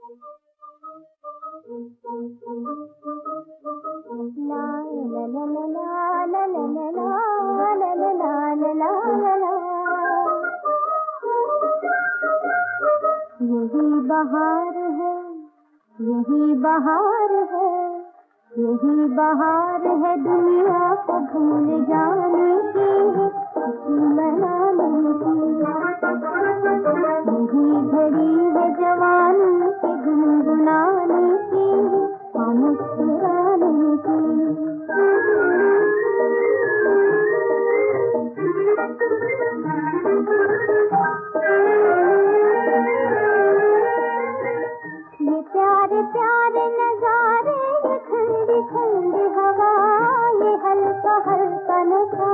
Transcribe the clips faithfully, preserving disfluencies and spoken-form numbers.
यही बहार है, यही बहार है, यही बहार है दुनिया को भूल जाने की, खुशी मनाने की। यही घड़ी है जवानी के गुनगुनाने की, मुस्कुराने की। ये प्यारे प्यारे नजारे, ये ठंडी ठंडी हवा, ये हल्का हल्का नशा,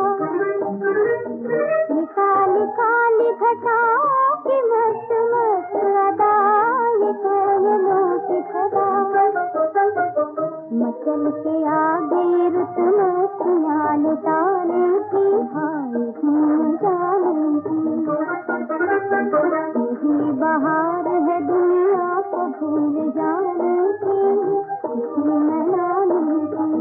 ये काली काली घटाओं की मस्त मस्त अदा, ये कोयलों की सदा। मचल के आगे रुत मस्तियाँ लुटाने की, हाय झूम जाने की। यही बहार है दुनिया को भूल जाने की, खुशी मनाने की।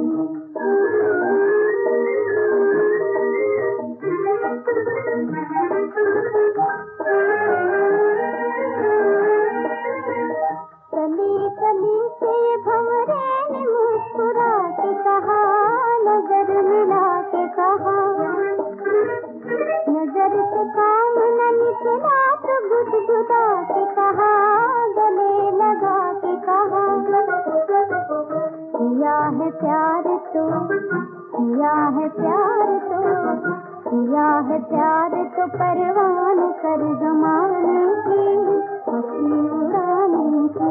कली कली से भंवरे ने मुस्कुरा के कहा, नजर मिला के कहा, नजर से काम न निकला तो गुदगुदा के कहा, गले लगा के कहा। किया है प्यार तो, किया है प्यार तो, किया है प्यार तो परवान कर जमाने की, खुशी उड़ाने की।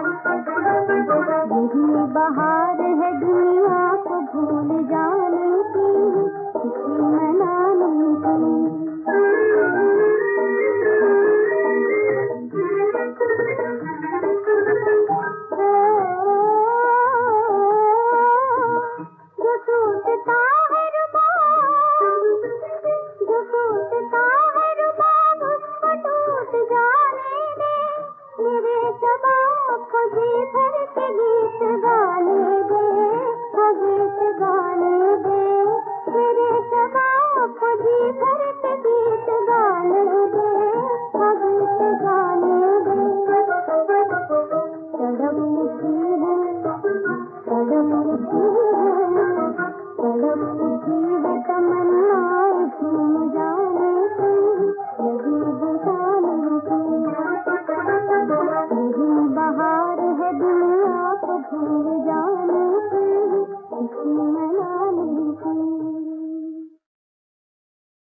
यही बहार है दुनिया को भूल जाने की, खुशी मनाने की। जो टूटता है रुबाब, जो टूटता है रुबाब, उसको टूट जाने दे। मेरे शबाब को जी भर के गीत गाने दे, वो गीत गाने दे। मेरे शबाब को जी भर के गीत गाने दे, वो गीत गाने दे। तड़प उठी है, तड़प उठी है, तड़प उठी है तमन्नाएं झूम जाने की, लगी बुझाने की। यही बहार है दुनिया को भूल